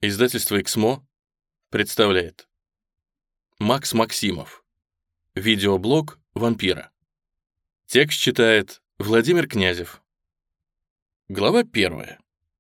Издательство «Эксмо» представляет Макс Максимов. Видеоблог «Вампира». Текст читает Владимир Князев. Глава 1.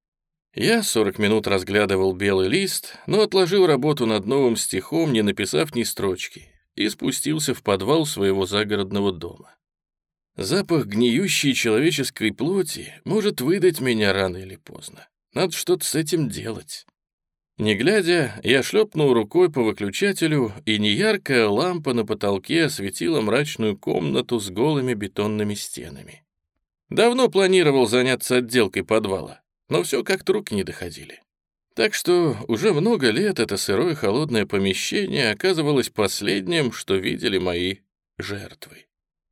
Я 40 минут разглядывал белый лист, но отложил работу над новым стихом, не написав ни строчки, и спустился в подвал своего загородного дома. Запах гниющей человеческой плоти может выдать меня рано или поздно. Надо что-то с этим делать. Не глядя, я шлепнул рукой по выключателю, и неяркая лампа на потолке осветила мрачную комнату с голыми бетонными стенами. Давно планировал заняться отделкой подвала, но все как-то руки не доходили. Так что уже много лет это сырое холодное помещение оказывалось последним, что видели мои жертвы.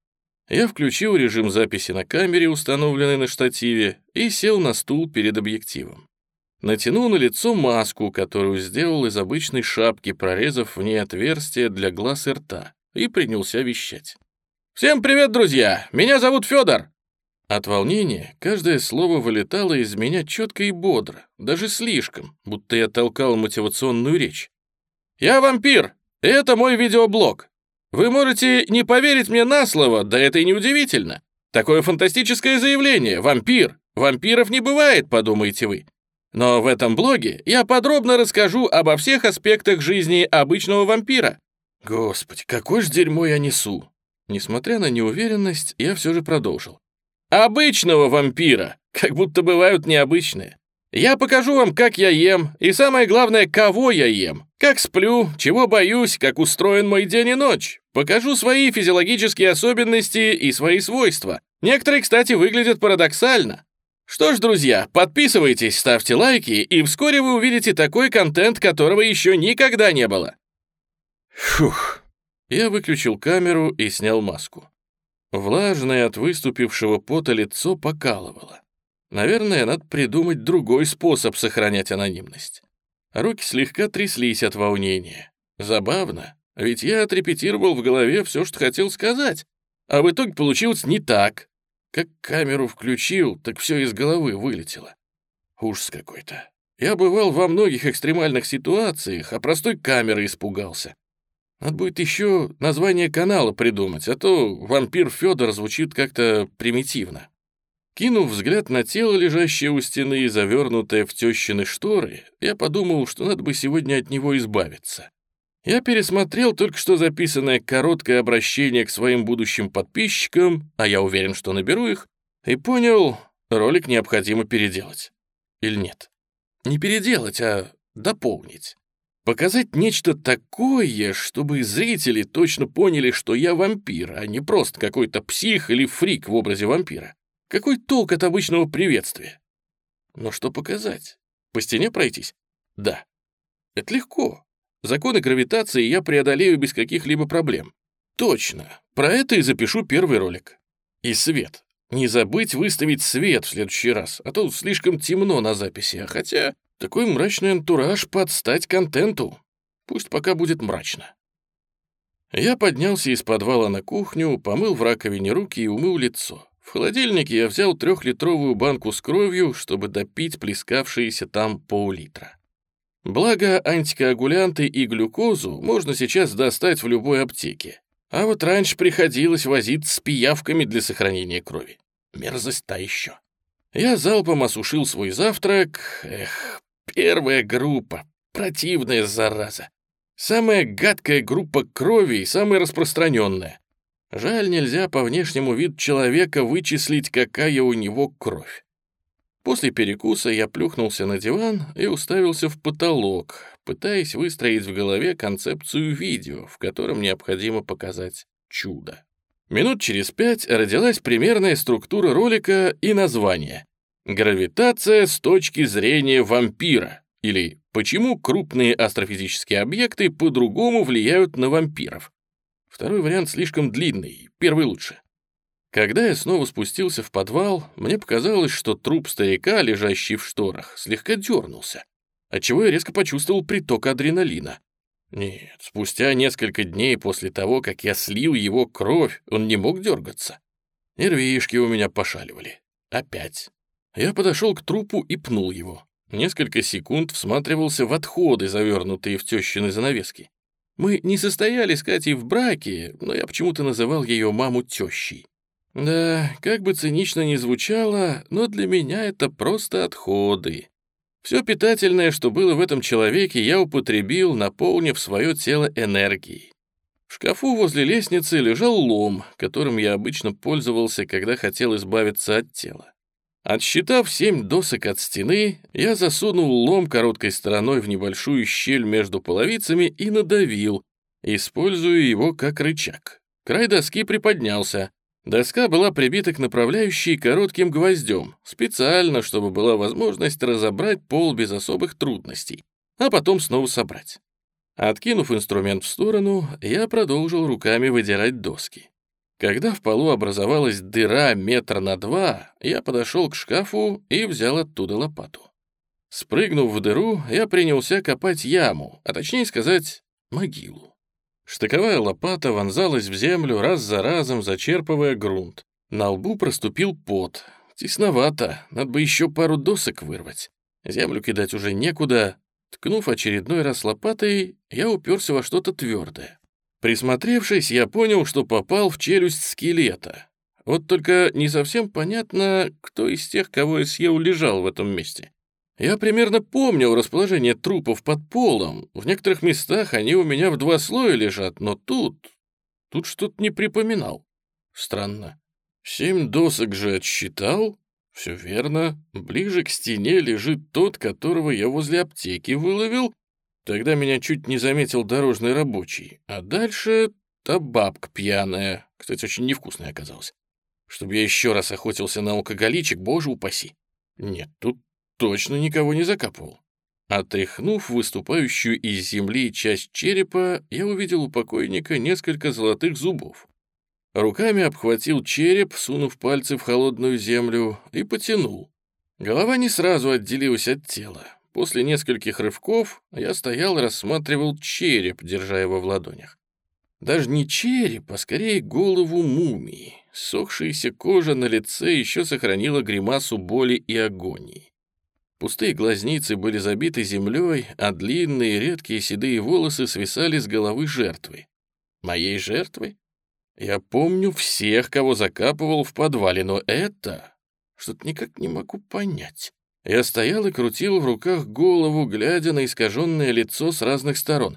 Я включил режим записи на камере, установленной на штативе, и сел на стул перед объективом. Натянул на лицо маску, которую сделал из обычной шапки, прорезав в ней отверстие для глаз и рта, и принялся вещать. «Всем привет, друзья! Меня зовут Федор!» От волнения каждое слово вылетало из меня четко и бодро, даже слишком, будто я толкал мотивационную речь. «Я вампир, и это мой видеоблог. Вы можете не поверить мне на слово, да это и не удивительно. Такое фантастическое заявление. Вампир. Вампиров не бывает, подумаете вы. Но в этом блоге я подробно расскажу обо всех аспектах жизни обычного вампира». Господи, какое ж дерьмо я несу. Несмотря на неуверенность, я все же продолжил. «Обычного вампира, как будто бывают необычные. Я покажу вам, как я ем, и самое главное, кого я ем, как сплю, чего боюсь, как устроен мой день и ночь. Покажу свои физиологические особенности и свои свойства. Некоторые, кстати, выглядят парадоксально. Что ж, друзья, подписывайтесь, ставьте лайки, и вскоре вы увидите такой контент, которого еще никогда не было». Фух. Я выключил камеру и снял маску. Влажное от выступившего пота лицо покалывало. Наверное, надо придумать другой способ сохранять анонимность. Руки слегка тряслись от волнения. Забавно, ведь я отрепетировал в голове все, что хотел сказать, а в итоге получилось не так. Как камеру включил, так все из головы вылетело. Ужас какой-то. Я бывал во многих экстремальных ситуациях, а простой камеры испугался. Надо будет еще название канала придумать, а то «Вампир Федор» звучит как-то примитивно. Кинув взгляд на тело, лежащее у стены и завернутое в тещины шторы, я подумал, что надо бы сегодня от него избавиться. Я пересмотрел только что записанное короткое обращение к своим будущим подписчикам, а я уверен, что наберу их, и понял, ролик необходимо переделать. Или нет? Не переделать, а дополнить. Показать нечто такое, чтобы зрители точно поняли, что я вампир, а не просто какой-то псих или фрик в образе вампира. Какой толк от обычного приветствия? Но что показать? По стене пройтись? Да. Это легко. Законы гравитации я преодолею без каких-либо проблем. Точно. Про это и запишу первый ролик. И свет. Не забыть выставить свет в следующий раз, а то слишком темно на записи, хотя такой мрачный антураж под стать контенту. Пусть пока будет мрачно. Я поднялся из подвала на кухню, помыл в раковине руки и умыл лицо. В холодильнике я взял 3-литровую банку с кровью, чтобы допить плескавшиеся там пол-литра. Благо, антикоагулянты и глюкозу можно сейчас достать в любой аптеке. А вот раньше приходилось возиться с пиявками для сохранения крови. Мерзость та еще. Я залпом осушил свой завтрак. Первая группа. Противная зараза. Самая гадкая группа крови и самая распространенная. Жаль, нельзя по внешнему виду человека вычислить, какая у него кровь. После перекуса я плюхнулся на диван и уставился в потолок, пытаясь выстроить в голове концепцию видео, в котором необходимо показать чудо. Минут через 5 родилась примерная структура ролика и название «Гравитация с точки зрения вампира» или «Почему крупные астрофизические объекты по-другому влияют на вампиров». Второй вариант слишком длинный, первый лучше. Когда я снова спустился в подвал, мне показалось, что труп старика, лежащий в шторах, слегка дернулся, отчего я резко почувствовал приток адреналина. Нет, спустя несколько дней после того, как я слил его кровь, он не мог дергаться. Нервишки у меня пошаливали. Опять. Я подошел к трупу и пнул его. Несколько секунд всматривался в отходы, завернутые в тещины занавески. Мы не состояли с Катей в браке, но я почему-то называл ее маму тещей. Да, как бы цинично ни звучало, но для меня это просто отходы. Все питательное, что было в этом человеке, я употребил, наполнив свое тело энергией. В шкафу возле лестницы лежал лом, которым я обычно пользовался, когда хотел избавиться от тела. Отсчитав 7 досок от стены, я засунул лом короткой стороной в небольшую щель между половицами и надавил, используя его как рычаг. Край доски приподнялся. Доска была прибита к направляющей коротким гвоздем, специально, чтобы была возможность разобрать пол без особых трудностей, а потом снова собрать. Откинув инструмент в сторону, я продолжил руками выдирать доски. Когда в полу образовалась дыра 1,2 м, я подошел к шкафу и взял оттуда лопату. Спрыгнув в дыру, я принялся копать яму, а точнее сказать, могилу. Штыковая лопата вонзалась в землю раз за разом, зачерпывая грунт. На лбу проступил пот. Тесновато, надо бы еще пару досок вырвать. Землю кидать уже некуда. Ткнув очередной раз лопатой, я уперся во что-то твердое. Присмотревшись, я понял, что попал в челюсть скелета. Вот только не совсем понятно, кто из тех, кого я съел, лежал в этом месте. Я примерно помнил расположение трупов под полом. В некоторых местах они у меня в 2 слоя лежат, но тут что-то не припоминал. Странно. 7 досок же отсчитал? Все верно. Ближе к стене лежит тот, которого я возле аптеки выловил. Тогда меня чуть не заметил дорожный рабочий. А дальше та бабка пьяная. Кстати, очень невкусная оказалась. Чтобы я еще раз охотился на алкоголичек, боже упаси. Нет, тут точно никого не закапывал. Отряхнув выступающую из земли часть черепа, я увидел у покойника несколько золотых зубов. Руками обхватил череп, сунув пальцы в холодную землю, и потянул. Голова не сразу отделилась от тела. После нескольких рывков я стоял и рассматривал череп, держа его в ладонях. Даже не череп, а скорее голову мумии. Ссохшаяся кожа на лице еще сохранила гримасу боли и агонии. Пустые глазницы были забиты землей, а длинные редкие седые волосы свисали с головы жертвы. Моей жертвы? Я помню всех, кого закапывал в подвале, но это... Что-то никак не могу понять. Я стоял и крутил в руках голову, глядя на искаженное лицо с разных сторон.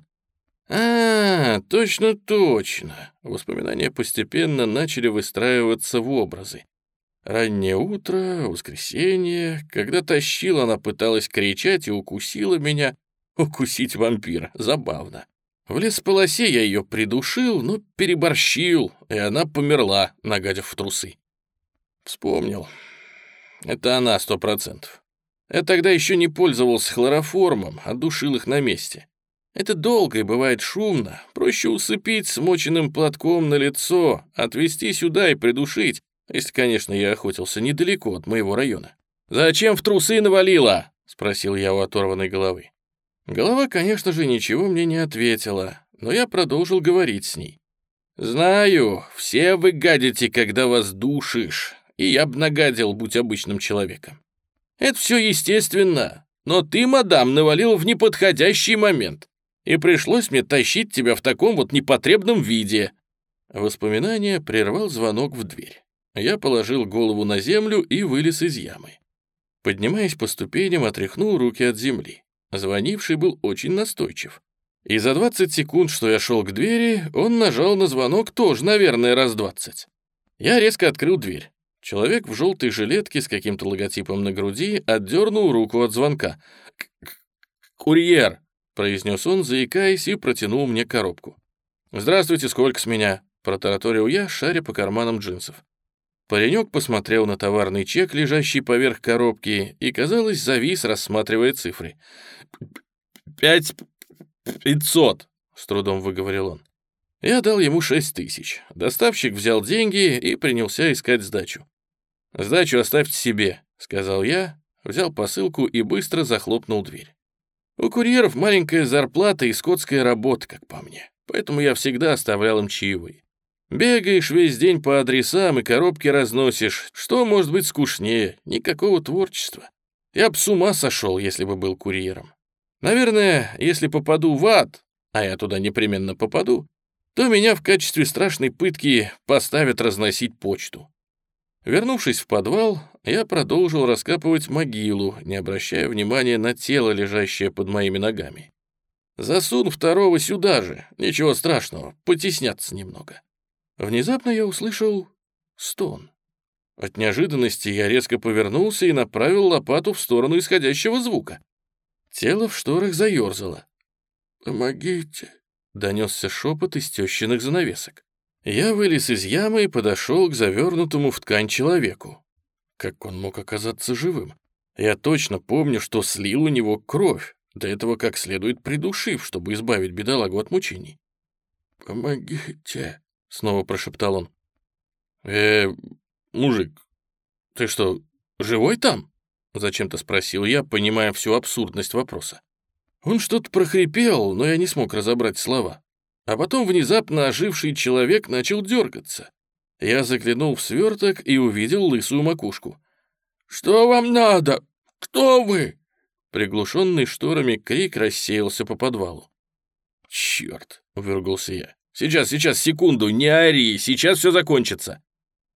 Точно. Воспоминания постепенно начали выстраиваться в образы. Раннее утро, воскресенье, когда тащила, она пыталась кричать и укусила меня. Укусить вампира, забавно. В лесополосе я ее придушил, но переборщил, и она померла, нагадив в трусы. Вспомнил. Это она 100%. Я тогда еще не пользовался хлороформом, а душил их на месте. Это долго и бывает шумно. Проще усыпить смоченным платком на лицо, отвезти сюда и придушить, если, конечно, я охотился недалеко от моего района. «Зачем в трусы навалила?» — спросил я у оторванной головы. Голова, конечно же, ничего мне не ответила, но я продолжил говорить с ней. «Знаю, все вы гадите, когда вас душишь, и я б нагадил, будь обычным человеком. Это все естественно, но ты, мадам, навалил в неподходящий момент, и пришлось мне тащить тебя в таком вот непотребном виде». Воспоминание прервал звонок в дверь. Я положил голову на землю и вылез из ямы. Поднимаясь по ступеням, отряхнул руки от земли. Звонивший был очень настойчив. И за 20 секунд, что я шел к двери, он нажал на звонок тоже, наверное, раз 20. Я резко открыл дверь. Человек в желтой жилетке с каким-то логотипом на груди отдернул руку от звонка. «Курьер», — произнес он, заикаясь, и протянул мне коробку. «Здравствуйте, сколько с меня?» — протараторил я, шаря по карманам джинсов. Паренек посмотрел на товарный чек, лежащий поверх коробки, и, казалось, завис, рассматривая цифры. «500», — с трудом выговорил он. Я дал ему 6000. Доставщик взял деньги и принялся искать сдачу. «Сдачу оставьте себе», — сказал я, взял посылку и быстро захлопнул дверь. У курьеров маленькая зарплата и скотская работа, как по мне, поэтому я всегда оставлял им чаевые. Бегаешь весь день по адресам и коробки разносишь. Что может быть скучнее? Никакого творчества. Я б с ума сошел, если бы был курьером. Наверное, если попаду в ад, а я туда непременно попаду, то меня в качестве страшной пытки поставят разносить почту. Вернувшись в подвал, я продолжил раскапывать могилу, не обращая внимания на тело, лежащее под моими ногами. Засун второго сюда же, ничего страшного, потесняться немного. Внезапно я услышал стон. От неожиданности я резко повернулся и направил лопату в сторону исходящего звука. Тело в шторах заерзало. «Помогите!» — донесся шепот из тещиных занавесок. Я вылез из ямы и подошел к завернутому в ткань человеку. Как он мог оказаться живым? Я точно помню, что слил у него кровь, до этого как следует придушив, чтобы избавить бедолагу от мучений. «Помогите!» — снова прошептал он. Мужик, ты что, живой там?» — зачем-то спросил я, понимая всю абсурдность вопроса. Он что-то прохрипел, но я не смог разобрать слова. А потом внезапно оживший человек начал дергаться. Я заглянул в сверток и увидел лысую макушку. «Что вам надо? Кто вы?» Приглушенный шторами крик рассеялся по подвалу. «Черт!» — выругался я. «Сейчас, секунду, не ори, сейчас все закончится!»